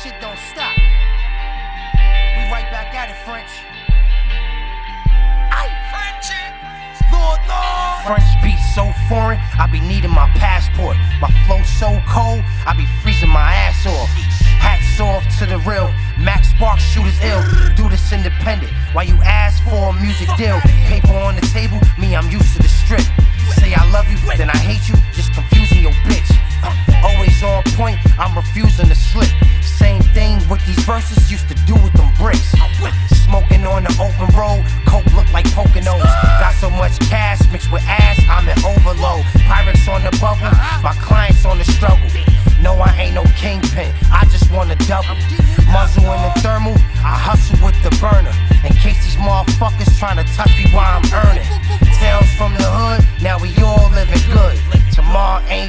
shit don't stop. We right back at it, French. French beat so foreign, I be needing my passport. My flow so cold, I be freezing my ass off. Hats off to the real, Max Sparks shooters ill. Do this independent, while you ask for a music deal. Paper on the table, me I'm used to the strip. Say I love you, then I hate you, just confusing your bitch. Always on point, I'm refusing to slip. Same thing with these verses, used to do with them bricks. Smoking on the open road, coke look like Poconos. Got so much cash mixed with ass, I'm in overload. Pirates on the bubble, my clients on the struggle. No, I ain't no kingpin, I just want a double. Muzzle in the thermal, I hustle with the burner. In case these motherfuckers tryna touch me while I'm earning. Tales from the hood, now we all living good. Tomorrow ain't